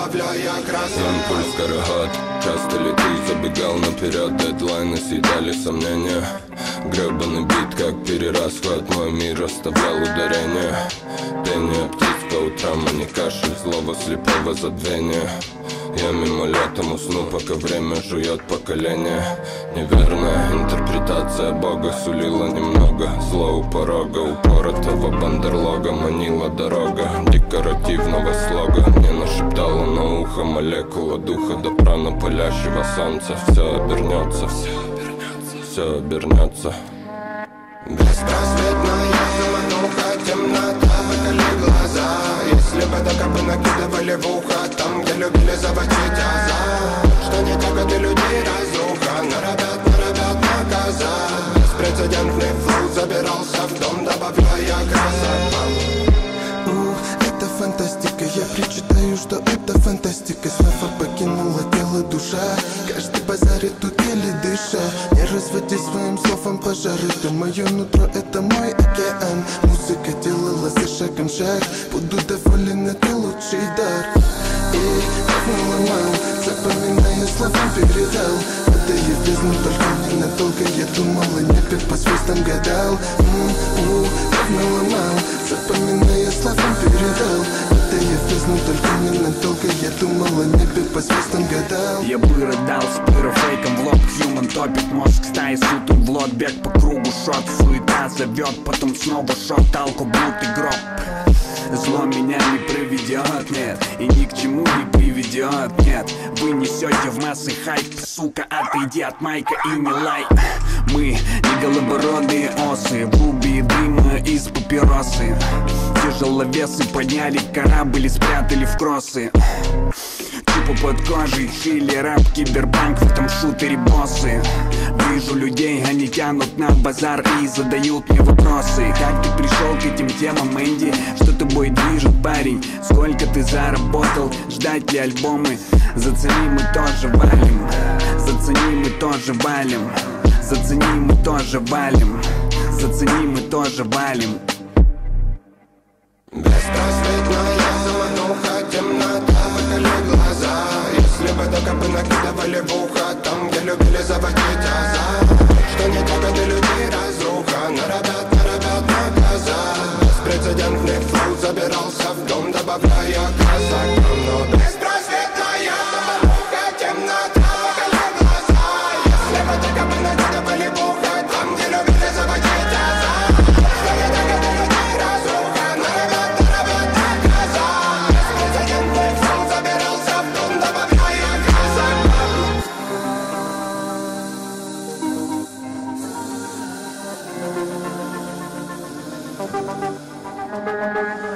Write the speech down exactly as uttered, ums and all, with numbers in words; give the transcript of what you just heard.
добавляя красок. Импульс скороход, часто ли ты забегал наперед? Дедлайны съедали сомнения. Гребаный бит, как перерасход, мой мир оставлял ударение. Пение птиц по утрам, а не кашель злого слепого забвения. Я мимолетом усну, пока время жует поколение. Неверная интерпретация Бога сулила немного зла у порога. Упоротого бандерлога манила дорога декоративного слога. Мне нашептала на ухо молекула духа до прана палящего солнца. Все обернется, все обернется, все обернется. Беспросветная замануха, темнота, выколи глаза. Если бы докопы накидывали в ухо, там, где любили заводить азарт. Что не так, и людей разруха, норовят, норовят наказать. Беспрецедентный флоу забирался в дом, добавляя красок. Ух, это фантастика, я причитаю, что это фантастика. Снова покинула тело душа, каждый базарит тут еле дыша. Не разводи своим словом пожары, ты мое нутро, это мой океан. Музыка делала за шагом шаг, буду доволен, это лучший дар. И так наломал, запоминая словом передал. Падая в бездну, только ненадолго, я думал о небе, по звездам гадал. М-м-м, так наломал, запоминая словом передал. Падая в бездну, только ненадолго, я думал о небе, по звездам гадал. Я бы рыдал с пирофейком в лоб. Human топит мозг, стаи сутом в лот. Бег по кругу, шот, суета зовет. Потом снова шот, алкоблуд и гроб. Зло меня не проведет, нет, и ни к чему не приведет, нет. Вы несете в массы хайп, сука, отойди от майка и не лай. Мы не голобородые осы, в клубе дыма из папиросы. Тяжеловесы подняли корабль и спрятали в кроссы. Тупо под кожей, чили, рэп, киберпанк, в этом шутере боссы. Вижу людей, они тянут на базар и задают мне вопросы. Как ты пришел к этим темам, Энди? Что тобой движет, парень? Сколько ты заработал? Ждать ли альбомы? Зацени, мы тоже валим. Зацени, мы тоже валим. Зацени, мы тоже валим. Зацени, мы тоже валим. Беспросветная замануха, темнота, выколи глаза. Если бы докопы накидывали в ухо, там, где любили заводить азарт. Что не так, и людей разруха, норовят, норовят наказать. Беспрецедентный флоу забирался в дом, добавляя красок. Но беспросветная замануха, темнота, выколи глаза. Если бы докопы накидывали в ухо, там, где любили заводить азарт. Что не так, и людей разруха, норовят, норовят наказать. Беспрецедентный флоу забирался в дом, добавляя красок. Thank you.